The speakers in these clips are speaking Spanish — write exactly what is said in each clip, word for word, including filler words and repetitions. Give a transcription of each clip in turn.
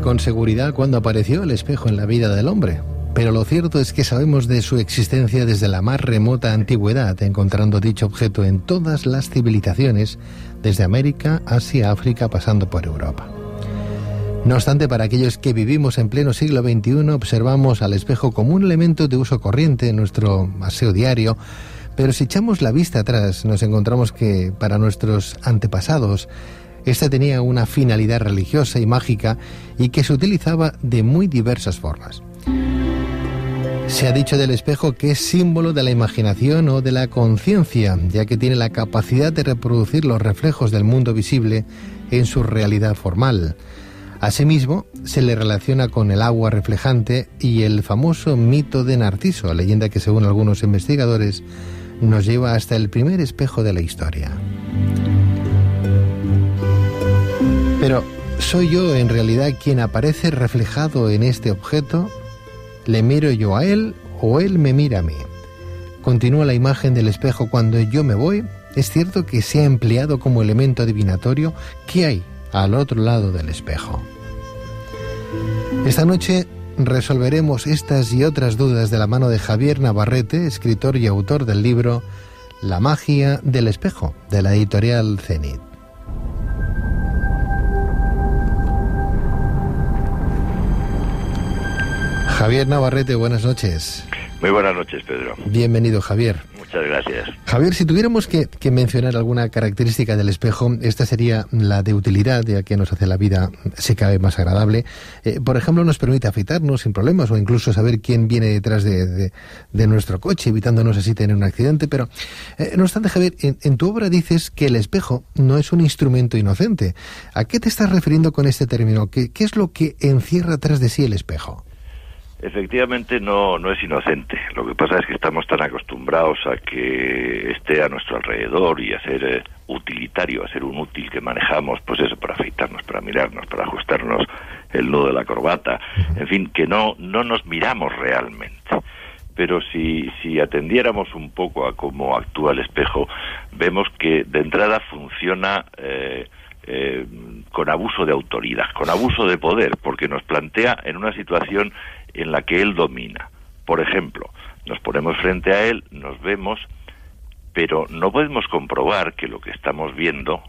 con seguridad cuándo apareció el espejo en la vida del hombre, pero lo cierto es que sabemos de su existencia desde la más remota antigüedad, encontrando dicho objeto en todas las civilizaciones, desde América, Asia, África, pasando por Europa. No obstante, para aquellos que vivimos en pleno siglo veintiuno, observamos al espejo como un elemento de uso corriente en nuestro aseo diario, pero si echamos la vista atrás, nos encontramos que para nuestros antepasados, esta tenía una finalidad religiosa y mágica y que se utilizaba de muy diversas formas. Se ha dicho del espejo que es símbolo de la imaginación o de la conciencia, ya que tiene la capacidad de reproducir los reflejos del mundo visible en su realidad formal. Asimismo, se le relaciona con el agua reflejante y el famoso mito de Narciso, leyenda que según algunos investigadores nos lleva hasta el primer espejo de la historia. Pero, ¿soy yo en realidad quien aparece reflejado en este objeto? ¿Le miro yo a él o él me mira a mí? ¿Continúa la imagen del espejo cuando yo me voy? ¿Es cierto que se ha empleado como elemento adivinatorio? ¿Qué hay al otro lado del espejo? Esta noche resolveremos estas y otras dudas de la mano de Javier Navarrete, escritor y autor del libro La magia del espejo, de la editorial Zenit. Javier Navarrete, buenas noches. Muy buenas noches, Pedro. Bienvenido, Javier. Muchas gracias. Javier, si tuviéramos que, que mencionar alguna característica del espejo, esta sería la de utilidad, ya que nos hace la vida, si cabe, más agradable. Eh, por ejemplo, nos permite afeitarnos sin problemas o incluso saber quién viene detrás de, de, de nuestro coche, evitándonos así tener un accidente. Pero, eh, no obstante, Javier, en, en tu obra dices que el espejo no es un instrumento inocente. ¿A qué te estás refiriendo con este término? ¿Qué, qué es lo que encierra tras de sí el espejo? Efectivamente no no es inocente. Lo que pasa es que estamos tan acostumbrados a que esté a nuestro alrededor y a ser eh, utilitario, a ser un útil que manejamos, pues eso, para afeitarnos, para mirarnos, para ajustarnos el nudo de la corbata, en fin, que no no nos miramos realmente. Pero si si atendiéramos un poco a cómo actúa el espejo, vemos que de entrada funciona eh, eh, con abuso de autoridad, con abuso de poder, porque nos plantea en una situación en la que él domina. Por ejemplo, nos ponemos frente a él, nos vemos, pero no podemos comprobar que lo que estamos viendo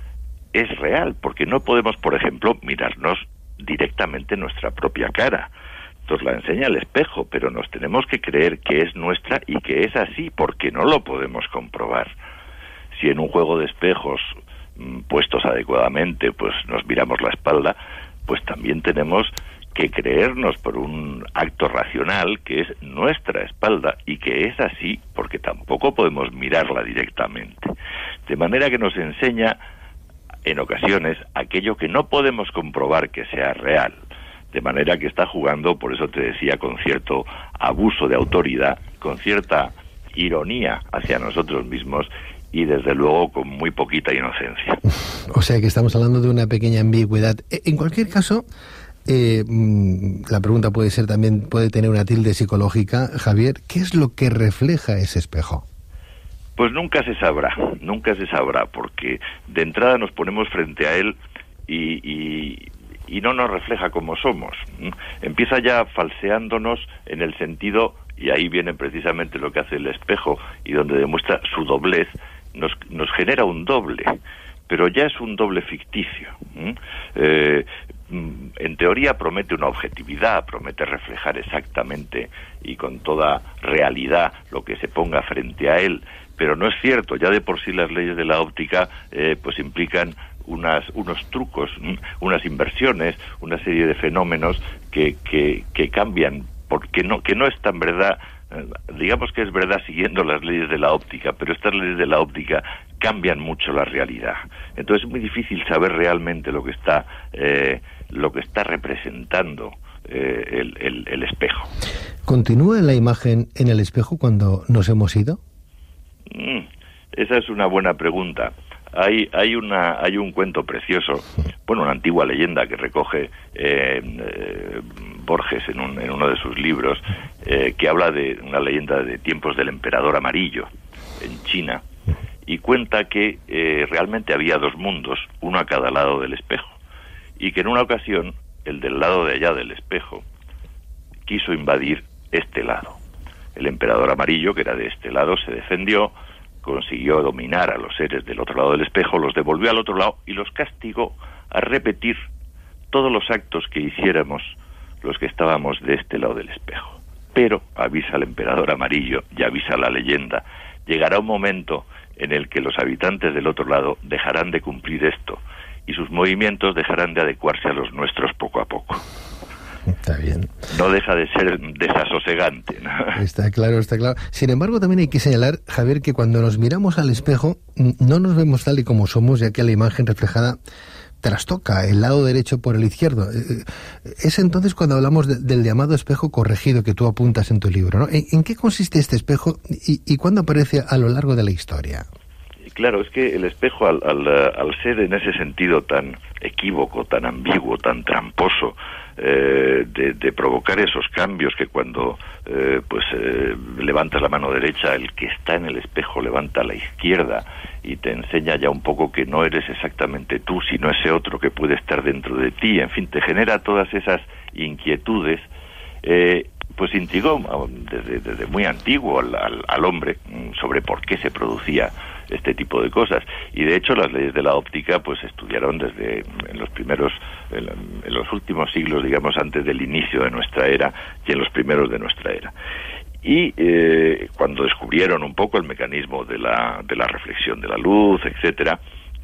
es real, porque no podemos, por ejemplo, mirarnos directamente en nuestra propia cara. Nos la enseña el espejo, pero nos tenemos que creer que es nuestra y que es así, porque no lo podemos comprobar. Si en un juego de espejos mmm, puestos adecuadamente, pues nos miramos la espalda, pues también tenemos que creernos por un acto racional que es nuestra espalda y que es así porque tampoco podemos mirarla directamente. De manera que nos enseña en ocasiones aquello que no podemos comprobar que sea real. De manera que está jugando, por eso te decía, con cierto abuso de autoridad, con cierta ironía hacia nosotros mismos y desde luego con muy poquita inocencia. O sea que estamos hablando de una pequeña ambigüedad. En cualquier caso, Eh, la pregunta puede ser también, puede tener una tilde psicológica. Javier, ¿qué es lo que refleja ese espejo? Pues nunca se sabrá, nunca se sabrá, porque de entrada nos ponemos frente a él y, y, y no nos refleja como somos. Empieza ya falseándonos en el sentido, y ahí viene precisamente lo que hace el espejo y donde demuestra su doblez, nos, nos genera un doble, pero ya es un doble ficticio. Eh, en teoría promete una objetividad, promete reflejar exactamente y con toda realidad lo que se ponga frente a él, pero no es cierto. Ya de por sí las leyes de la óptica eh, pues implican unas unos trucos, unas inversiones, una serie de fenómenos que que, que cambian, porque no que no es tan verdad. Digamos que es verdad siguiendo las leyes de la óptica, pero estas leyes de la óptica cambian mucho la realidad. Entonces es muy difícil saber realmente lo que está eh, lo que está representando eh, el, el, el espejo. ¿Continúa la imagen en el espejo cuando nos hemos ido? Mm, esa es una buena pregunta. Hay hay una hay un cuento precioso, bueno, una antigua leyenda que recoge eh, eh, Borges en, un, en uno de sus libros, eh, que habla de una leyenda de tiempos del emperador amarillo en China, y cuenta que eh, realmente había dos mundos, uno a cada lado del espejo, y que en una ocasión el del lado de allá del espejo, quiso invadir este lado. El emperador amarillo, que era de este lado, se defendió, consiguió dominar a los seres del otro lado del espejo, los devolvió al otro lado y los castigó a repetir todos los actos que hiciéramos los que estábamos de este lado del espejo. Pero, avisa el emperador amarillo y avisa la leyenda, llegará un momento en el que los habitantes del otro lado dejarán de cumplir esto y sus movimientos dejarán de adecuarse a los nuestros poco a poco. Está bien. No deja de ser desasosegante, ¿no? Está claro, está claro. Sin embargo, también hay que señalar, Javier, que cuando nos miramos al espejo no nos vemos tal y como somos, ya que la imagen reflejada trastoca el lado derecho por el izquierdo. Es entonces cuando hablamos de, del llamado espejo corregido que tú apuntas en tu libro, ¿no? ¿En, en qué consiste este espejo y, y cuándo aparece a lo largo de la historia? Claro, es que el espejo, al, al, al ser en ese sentido tan equívoco, tan ambiguo, tan tramposo, eh, de, de provocar esos cambios que cuando eh, pues eh, levantas la mano derecha, el que está en el espejo levanta la izquierda y te enseña ya un poco que no eres exactamente tú, sino ese otro que puede estar dentro de ti, en fin, te genera todas esas inquietudes, eh, pues intrigó desde, desde muy antiguo al, al, al hombre sobre por qué se producía este tipo de cosas, y de hecho las leyes de la óptica pues se estudiaron desde en los primeros en, en los últimos siglos, digamos, antes del inicio de nuestra era y en los primeros de nuestra era. Y eh, cuando descubrieron un poco el mecanismo de la de la reflexión de la luz, etcétera,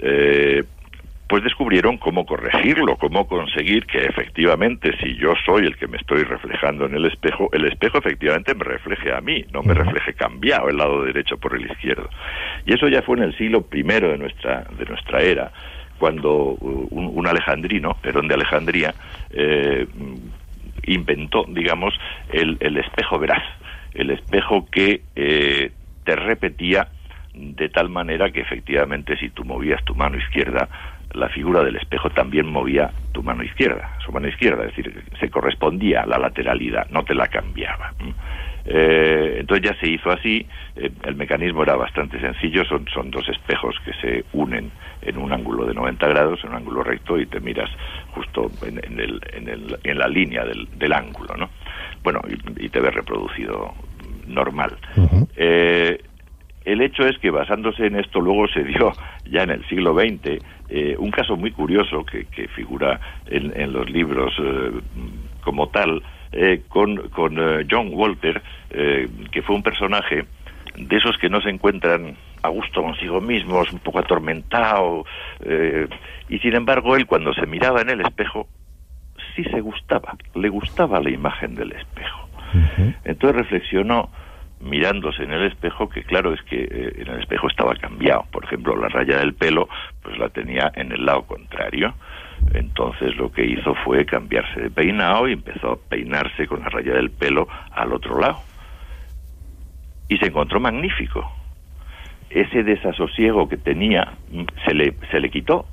eh, pues descubrieron cómo corregirlo, cómo conseguir que efectivamente, si yo soy el que me estoy reflejando en el espejo, el espejo efectivamente me refleje a mí, no me refleje cambiado el lado derecho por el izquierdo. Y eso ya fue en el siglo primero de nuestra de nuestra era, cuando un, un alejandrino, Herón de Alejandría, eh, inventó, digamos, el, el espejo veraz, el espejo que eh, te repetía de tal manera que efectivamente si tú movías tu mano izquierda, la figura del espejo también movía tu mano izquierda, su mano izquierda, es decir, se correspondía a la lateralidad, no te la cambiaba. Eh, entonces ya se hizo así, eh, el mecanismo era bastante sencillo, son, son dos espejos que se unen en un ángulo de noventa grados, en un ángulo recto, y te miras justo en, en, el, en, el, en la línea del, del ángulo, ¿no? Bueno, y, y te ves reproducido normal. Uh-huh. Eh, El hecho es que basándose en esto luego se dio ya en el siglo veinte eh, un caso muy curioso que, que figura en, en los libros eh, como tal, eh, con, con eh, John Walter, eh, que fue un personaje de esos que no se encuentran a gusto consigo mismos, un poco atormentado, eh, y sin embargo él cuando se miraba en el espejo sí se gustaba, le gustaba la imagen del espejo. Uh-huh. Entonces reflexionó, mirándose en el espejo, que claro es que eh, en el espejo estaba cambiado. Por ejemplo, la raya del pelo pues la tenía en el lado contrario. Entonces lo que hizo fue cambiarse de peinado y empezó a peinarse con la raya del pelo al otro lado. Y se encontró magnífico. Ese desasosiego que tenía se le, se le quitó.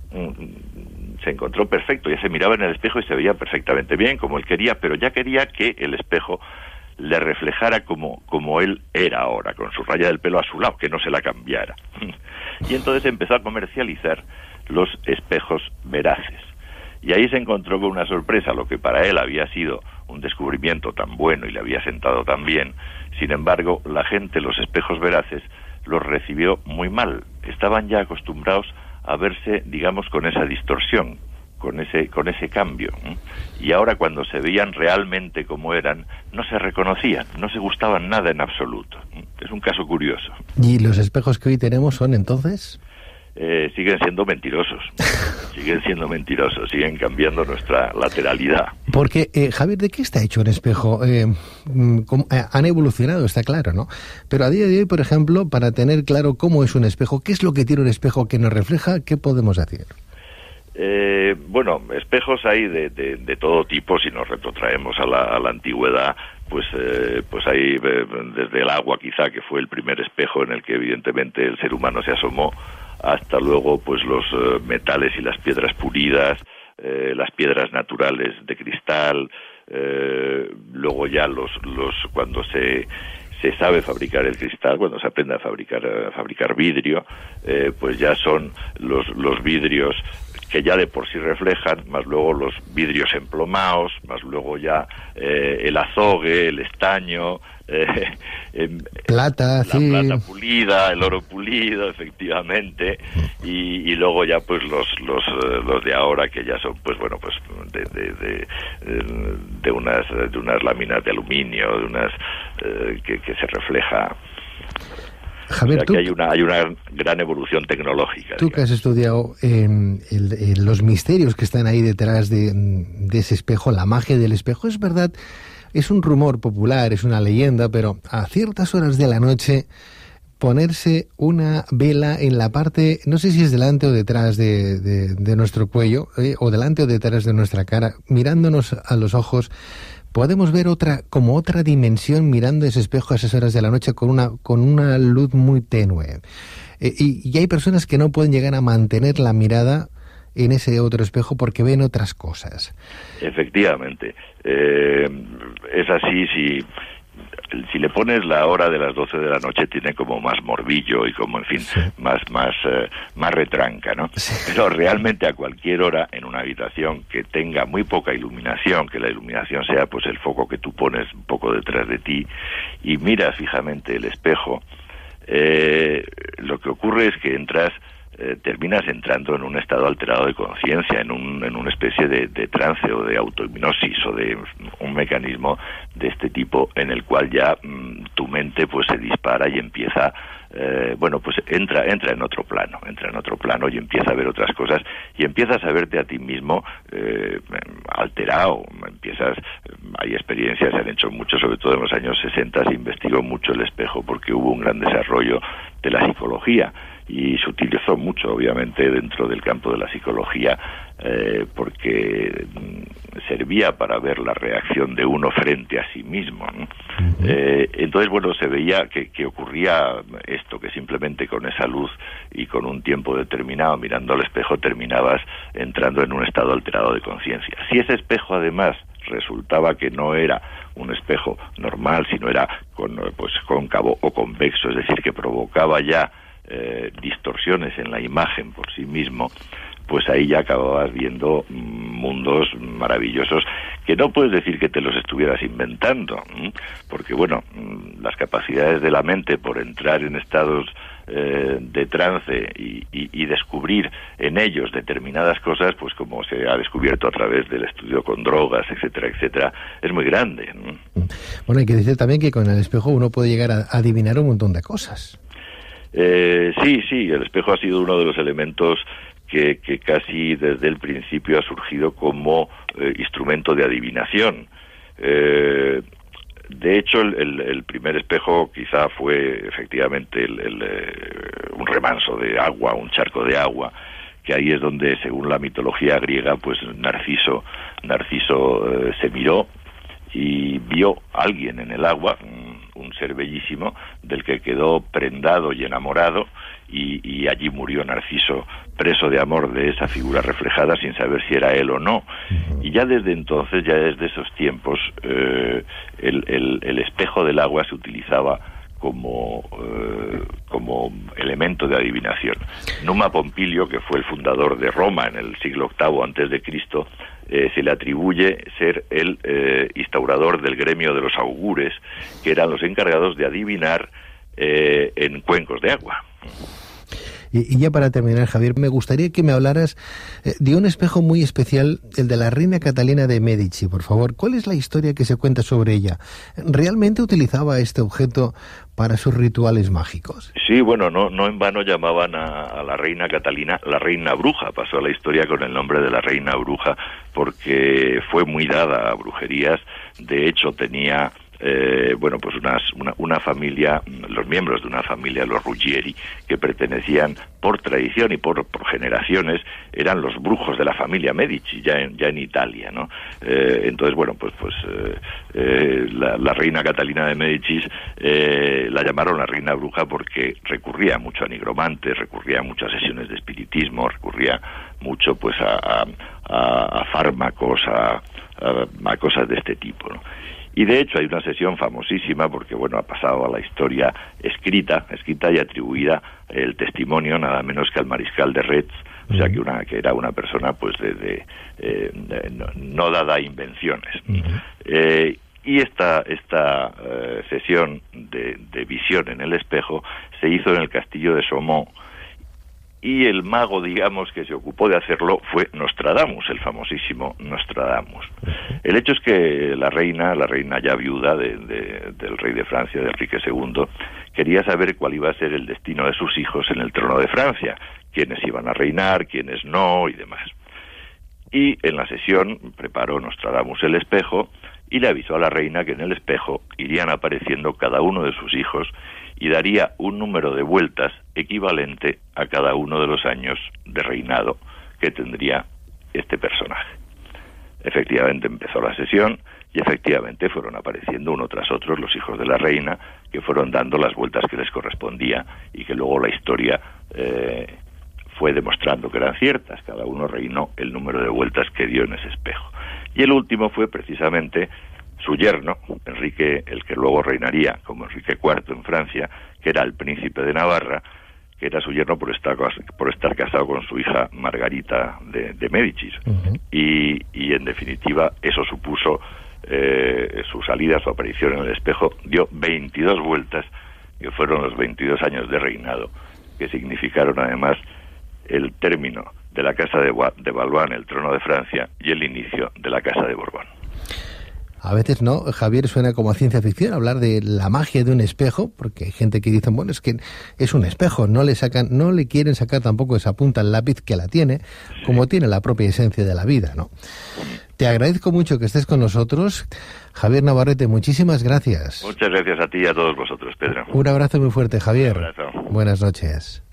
Se encontró perfecto. Ya se miraba en el espejo y se veía perfectamente bien, como él quería, pero ya quería que el espejo le reflejara como, como él era ahora, con su raya del pelo a su lado, que no se la cambiara. Y entonces empezó a comercializar los espejos veraces. Y ahí se encontró con una sorpresa, lo que para él había sido un descubrimiento tan bueno y le había sentado tan bien. Sin embargo, la gente, los espejos veraces, los recibió muy mal. Estaban ya acostumbrados a verse, digamos, con esa distorsión, con ese con ese cambio, ¿eh? Y ahora cuando se veían realmente como eran, no se reconocían, no se gustaban nada en absoluto. Es un caso curioso. ¿Y los espejos que hoy tenemos son entonces? Eh, siguen siendo mentirosos, siguen siendo mentirosos, siguen cambiando nuestra lateralidad. Porque, eh, Javier, ¿de qué está hecho un espejo? Eh, ¿cómo, eh, han evolucionado, está claro, ¿no? Pero a día de hoy, por ejemplo, para tener claro cómo es un espejo, qué es lo que tiene un espejo que nos refleja, ¿qué podemos hacer? Eh, bueno, espejos hay de, de, de todo tipo. Si nos retrotraemos a la, a la antigüedad, pues eh, pues hay eh, desde el agua quizá, que fue el primer espejo en el que evidentemente el ser humano se asomó, hasta luego pues los eh, metales y las piedras pulidas, eh, las piedras naturales de cristal, eh, luego ya los los cuando se se sabe fabricar el cristal, cuando se aprende a fabricar a fabricar vidrio, eh, pues ya son los los vidrios que ya de por sí reflejan, más luego los vidrios emplomados, más luego ya eh, el azogue, el estaño, eh, eh, plata, la sí. plata pulida, el oro pulido, efectivamente, y, y luego ya pues los los eh, los de ahora, que ya son pues bueno pues de de, de, de unas de unas láminas de aluminio, de unas eh, que, que se refleja. Javier, o sea, que hay una hay una gran evolución tecnológica. Tú, digamos, que has estudiado eh, el, el, los misterios que están ahí detrás de, de ese espejo, la magia del espejo, es verdad, es un rumor popular, es una leyenda, pero a ciertas horas de la noche ponerse una vela en la parte, no sé si es delante o detrás de, de, de nuestro cuello, eh, o delante o detrás de nuestra cara, mirándonos a los ojos, podemos ver otra, como otra dimensión mirando ese espejo a esas horas de la noche con una, con una luz muy tenue. Eh, y, y hay personas que no pueden llegar a mantener la mirada en ese otro espejo porque ven otras cosas. Efectivamente. Eh, es así, si... Si le pones la hora de las doce de la noche, tiene como más morbillo y como, en fin, sí. más más eh, más retranca, ¿no? Sí. Pero realmente a cualquier hora en una habitación que tenga muy poca iluminación, que la iluminación sea pues el foco que tú pones un poco detrás de ti y miras fijamente el espejo, eh, lo que ocurre es que entras Eh, terminas entrando en un estado alterado de conciencia, en un en una especie de, de trance o de autohipnosis o de un mecanismo de este tipo en el cual ya mmm, tu mente pues se dispara y empieza eh, bueno pues entra entra en otro plano, entra en otro plano y empieza a ver otras cosas y empiezas a verte a ti mismo eh, alterado, empiezas hay experiencias, se han hecho mucho, sobre todo en los años sesenta se investigó mucho el espejo porque hubo un gran desarrollo de la psicología y se utilizó mucho, obviamente, dentro del campo de la psicología, eh, porque servía para ver la reacción de uno frente a sí mismo, ¿no? Uh-huh. Eh, entonces, bueno, se veía que, que ocurría esto, que simplemente con esa luz y con un tiempo determinado, mirando al espejo, terminabas entrando en un estado alterado de conciencia. Si ese espejo, además, resultaba que no era un espejo normal, sino era con, pues, cóncavo o convexo, es decir, que provocaba ya Eh, distorsiones en la imagen por sí mismo, pues ahí ya acababas viendo mundos maravillosos que no puedes decir que te los estuvieras inventando, ¿m? porque bueno, las capacidades de la mente por entrar en estados eh, de trance y, y, y descubrir en ellos determinadas cosas, pues como se ha descubierto a través del estudio con drogas, etcétera, etcétera, es muy grande, ¿m? Bueno, hay que decir también que con el espejo uno puede llegar a adivinar un montón de cosas. Eh, sí, sí, el espejo ha sido uno de los elementos que, que casi desde el principio ha surgido como eh, instrumento de adivinación. Eh, de hecho, el, el, el primer espejo quizá fue efectivamente el, el, eh, un remanso de agua, un charco de agua, que ahí es donde, según la mitología griega, pues Narciso, Narciso eh, se miró y vio a alguien en el agua, un, un ser bellísimo, del que quedó prendado y enamorado, y, y allí murió Narciso, preso de amor de esa figura reflejada, sin saber si era él o no. Y ya desde entonces, ya desde esos tiempos, eh, el, el, el espejo del agua se utilizaba como eh, como elemento de adivinación. Numa Pompilio, que fue el fundador de Roma en el siglo octavo antes de Cristo, eh, se le atribuye ser el eh, instaurador del gremio de los augures, que eran los encargados de adivinar eh, en cuencos de agua. Y, y ya para terminar, Javier, me gustaría que me hablaras eh, de un espejo muy especial, el de la reina Catalina de Medici, por favor. ¿Cuál es la historia que se cuenta sobre ella? ¿Realmente utilizaba este objeto para sus rituales mágicos? Sí, bueno, no no en vano llamaban a, a la reina Catalina la reina bruja. Pasó a la historia con el nombre de la reina bruja porque fue muy dada a brujerías. De hecho, tenía Eh, bueno, pues unas, una, una familia, los miembros de una familia, los Ruggieri, que pertenecían por tradición y por, por generaciones, eran los brujos de la familia Medici, ya en, ya en Italia, ¿no? Eh, entonces, bueno, pues pues eh, eh, la, la reina Catalina de Medici eh, la llamaron la reina bruja porque recurría mucho a nigromantes, recurría a muchas sesiones de espiritismo, recurría mucho pues a, a, a fármacos, a, a, a cosas de este tipo, ¿no? Y de hecho hay una sesión famosísima, porque bueno, ha pasado a la historia escrita, escrita y atribuida el testimonio nada menos que al mariscal de Retz, o sea que una que era una persona pues de, de, eh, de no, no dada a invenciones. Uh-huh. eh, y esta esta eh, sesión de, de visión en el espejo se hizo en el castillo de Saumont, y el mago, digamos, que se ocupó de hacerlo fue Nostradamus, el famosísimo Nostradamus. Uh-huh. El hecho es que la reina, la reina ya viuda de, de, del rey de Francia, de Enrique segundo, quería saber cuál iba a ser el destino de sus hijos en el trono de Francia, quiénes iban a reinar, quiénes no y demás. Y en la sesión preparó Nostradamus el espejo y le avisó a la reina que en el espejo irían apareciendo cada uno de sus hijos y daría un número de vueltas equivalente a cada uno de los años de reinado que tendría este personaje. Efectivamente empezó la sesión y efectivamente fueron apareciendo uno tras otro los hijos de la reina, que fueron dando las vueltas que les correspondía y que luego la historia eh, fue demostrando que eran ciertas. Cada uno reinó el número de vueltas que dio en ese espejo. Y el último fue precisamente su yerno, Enrique, el que luego reinaría como Enrique cuarto en Francia, que era el príncipe de Navarra, que era su yerno por estar por estar casado con su hija Margarita de, de Médicis. Uh-huh. y, y en definitiva eso supuso eh, su salida, su aparición en el espejo, dio veintidós vueltas, que fueron los veintidós años de reinado, que significaron además el término de la casa de, de Valois en el trono de Francia y el inicio de la casa de Borbón. A veces no, Javier, suena como a ciencia ficción hablar de la magia de un espejo, porque hay gente que dice, bueno, es que es un espejo, no le sacan, no le quieren sacar tampoco esa punta al lápiz que la tiene, como tiene la propia esencia de la vida, ¿no? Te agradezco mucho que estés con nosotros. Javier Navarrete, muchísimas gracias. Muchas gracias a ti y a todos vosotros, Pedro. Un abrazo muy fuerte, Javier. Un abrazo. Buenas noches.